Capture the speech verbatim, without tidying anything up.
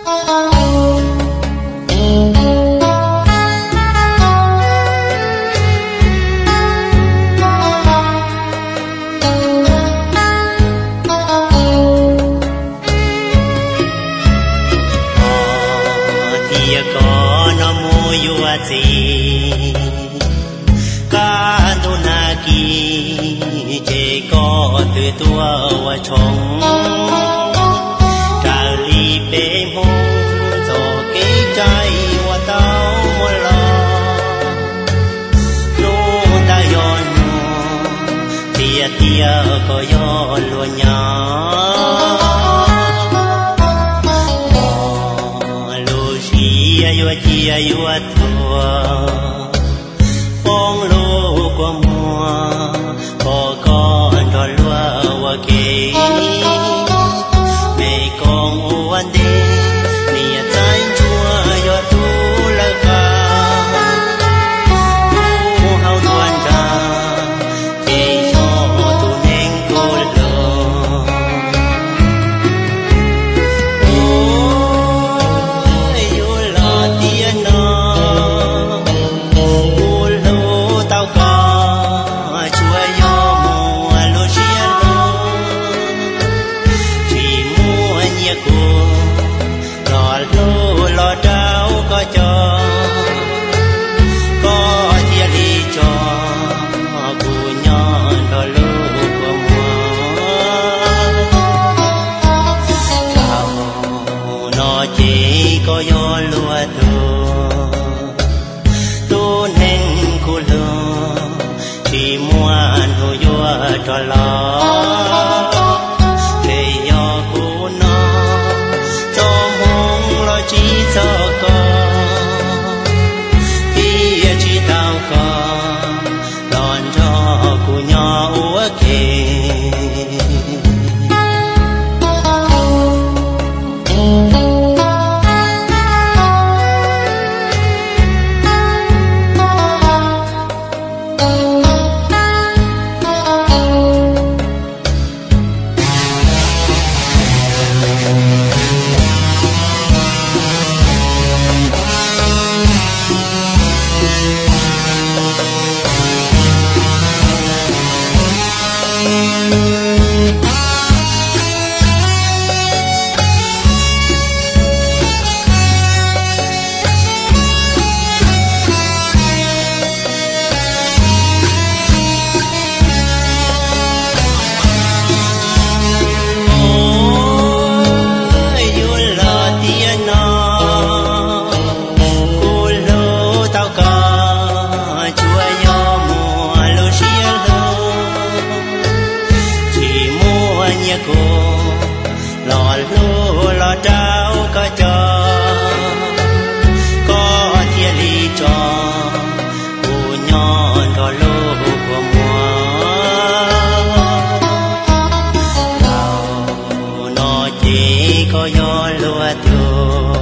từ tua và chồng trả li bê mông cho cái trái và tao mua lo nô ta yon tia tia có yon luôn nhá lu chia yo chia yo thua phong lô qua mùa có con đò lúa và kê mẹ con uốn đi nia trái chua yo tu la ca tu hao tuan ra kê cho tu nên cô lo ôi yo la tia nó cô lo tao ca lo trao có cho có chia ly cho cụ nhỏ đò lô của mùa chào nó chỉ có gió lúa thua tu nên cụ lúa chỉ muốn hồ gió cho lo chỉ cho con kia chỉ tao con đón cho cụ nhỏ uất kề lo lúa lo trao có cho có chia ly cho cụ nhỏ đò lô của mùa nào nó chỉ có gió lúa thua